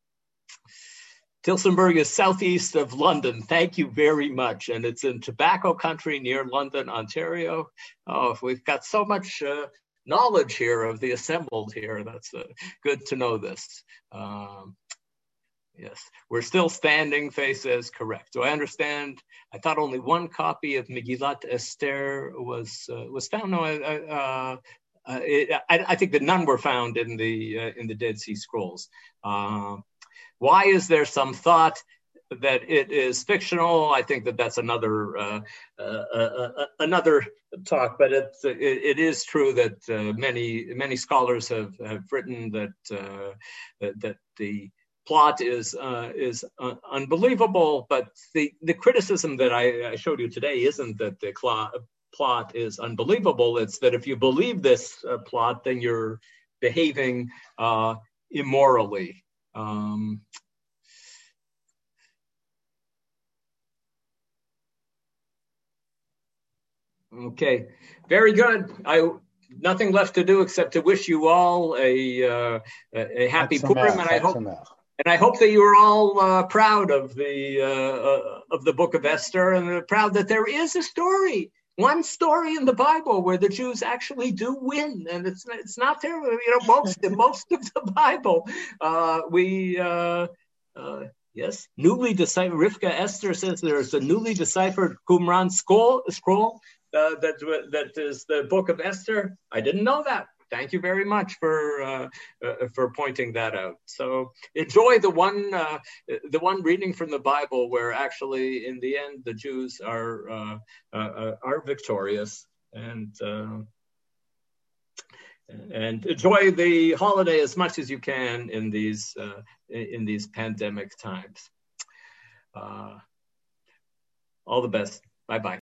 A: Tilsonburg is southeast of London. Thank you very much. And it's in tobacco country near London, Ontario. Oh, we've got so much uh, knowledge here of the assembled here. That's uh, good to know this. Um, yes, we're still standing. Faye says correct. Do I understand? I thought only one copy of Megillat Esther was uh, was found. No, I, I, uh, uh, it, I, I think that none were found in the uh, in the Dead Sea Scrolls. Um, Why is there some thought that it is fictional? I think that that's another uh, uh, uh, uh, another talk, but it, it, it is true that uh, many many scholars have, have written that uh, that, that the plot is uh, is uh, unbelievable. But the, the criticism that I, I showed you today isn't that the cl- plot is unbelievable. It's that if you believe this uh, plot, then you're behaving uh, immorally. Um, okay, very good. I nothing left to do except to wish you all a uh, a, a happy Purim, and I hope and I hope that you are all uh, proud of the uh, uh, of the Book of Esther, and proud that there is a story. one story in the Bible where the Jews actually do win, and it's it's not there. You know, most most of the Bible, uh, we uh, uh, yes, newly deciphered. Rivka Esther says there's a newly deciphered Qumran scroll scroll uh, that that is the book of Esther. I didn't know that. Thank you very much for uh, uh, for pointing that out. So enjoy the one uh, the one reading from the Bible where actually in the end the Jews are uh, uh, are victorious, and uh, and enjoy the holiday as much as you can in these uh, in these pandemic times. Uh, all the best. Bye bye.